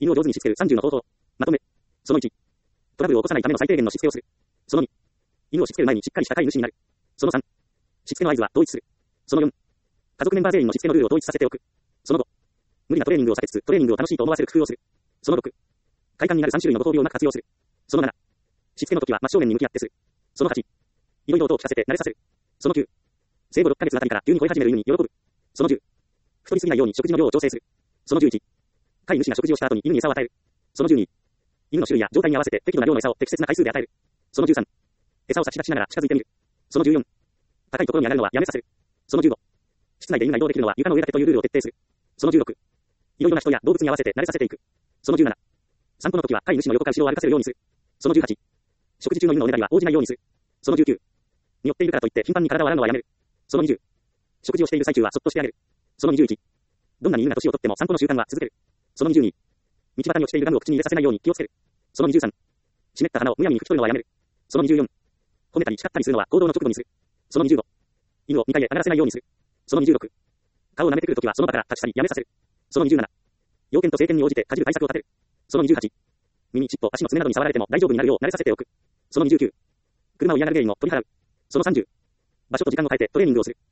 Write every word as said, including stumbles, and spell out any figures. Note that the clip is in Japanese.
犬を上手にしつけるさんじゅうの方法。まとめ。そのいち。トラブルを起こさないための最低限のしつけをする。そのに。犬をしつける前にしっかりした飼い主になる。そのさん。しつけの合図は統一する。そのよん。家族メンバー全員のしつけのルールを統一させておく。そのご。無理なトレーニングを避けつつ、トレーニングを楽しいと思わせる工夫をする。そのろく。快感になるさん種類のご褒美をうまく活用する。そのなな。しつけの時は真正面に向き合ってする。そのはち。いろいろ音を聞かせて慣れさせる。そのきゅう。生後ろっかげつあたりから急に吠え始める犬に喜ぶ。そのじゅう。太りすぎないように食事の量を調整する。そのじゅういち。飼い主が食事をした後に犬に餌を与える。そのじゅうに。犬の種類や状態に合わせて適度な量の餌を適切な回数で与える。そのじゅうさん。餌を差し出しながら近づいてみる。そのじゅうよん。高いところに上がるのはやめさせる。そのじゅうご。室内で犬が移動できるのは床の上だけというルールを徹底する。そのじゅうろく。いろいろな人や動物に合わせて慣れさせていく。そのじゅうなな。散歩の時は飼い主の横か後ろを歩かせるようにする。そのじゅうはち。食事中の犬のおねだりは応じないようにする。そのじゅうきゅう。匂っているからといって頻繁に体を洗うのはやめる。そのにじゅう。食事をしている最中はそっとしてあげる。そのにじゅういち。どんなに犬が年をとっても散歩の習慣は続ける。そのにじゅうに。道端に落ちているガムを口に入れさせないように気をつける。そのにじゅうさん。湿った鼻をむやみに拭き取るのはやめる。そのにじゅうよん。褒めたり叱ったりするのは行動の直後にする。そのにじゅうご。犬をにかいへ上がらせないようにする。そのにじゅうろく。顔を舐めてくるときはその場から立ち去りやめさせる。そのにじゅうなな。要件と政権に応じてかじる対策を立てる。そのにじゅうはち。耳、尻尾、足の爪などに触られても大丈夫になるよう慣れさせておく。そのにじゅうきゅう。車を嫌がる原因を取り払う。そのさんじゅう。場所と時間を変えてトレーニングをする。